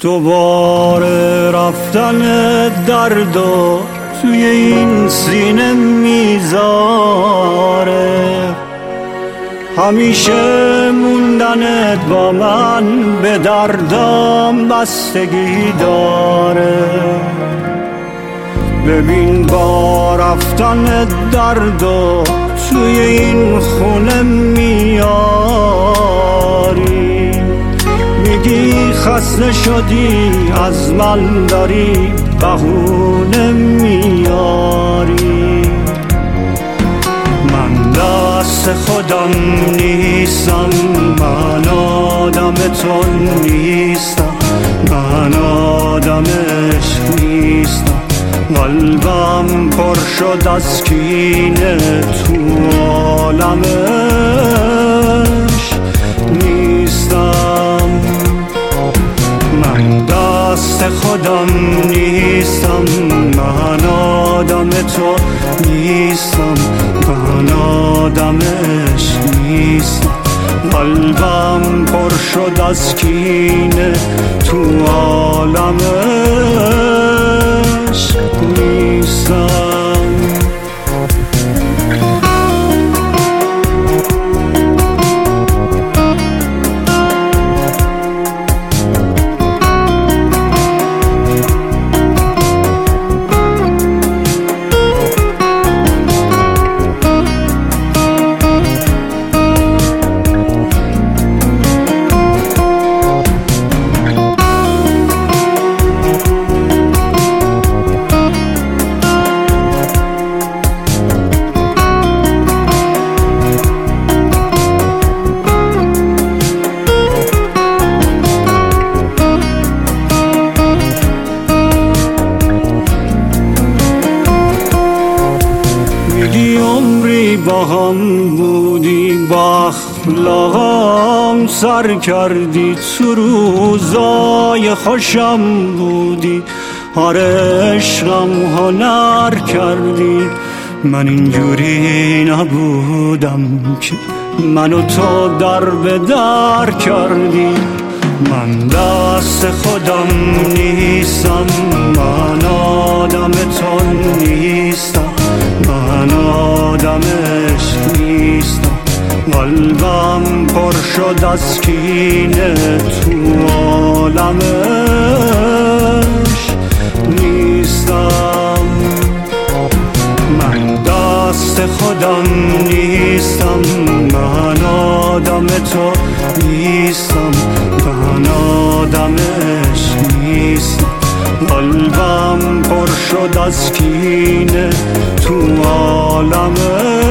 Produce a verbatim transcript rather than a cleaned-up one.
دوباره رفتن درد و توی این سینه میذاره، همیشه موندنت با من به دردم بستگی داره. ببین با رفتن درد و توی این خونه میاری، میگی خسته شدی از من داری بهونه میاری. من دست خودم نیستم، من آدم تو نیستم، من آدم عشق نیستم. قلبم پر شد از کینه تو عالمش نیستم. من دست خودم نیستم، من آدم تو نیستم، من آدم عشق نیستم. قلبم پر شد از کینه تو عالمش نیستم. با هم بودی، با اخلاقم سر کردی، تو روزای خوشم بودی، آره عشقم هنر کردی. من اینجوری نبودم که منو تو در به در کردی. من دست خودم نیستم، من آدم تو نیستم، من آدم عشق نیستم. قلبم پر شد از کینه تو عالمش نیستم. من دست خودم نیستم، من آدم تو نیستم، من آدم عشق نیستم. قلبم پر شد از کینه تو عالمش